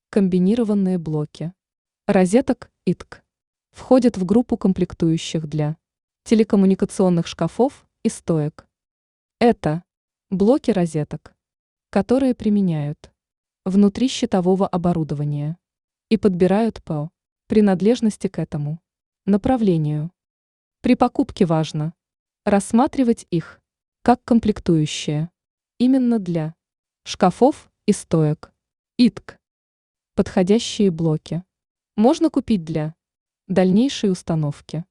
Комбинированные блоки розеток ИТК входят в группу комплектующих для телекоммуникационных шкафов и стоек. Это блоки розеток, которые применяют внутри щитового оборудования и подбирают по принадлежности к этому направлению. При покупке важно рассматривать их как комплектующие именно для шкафов и стоек ИТК. Подходящие блоки можно купить для дальнейшей установки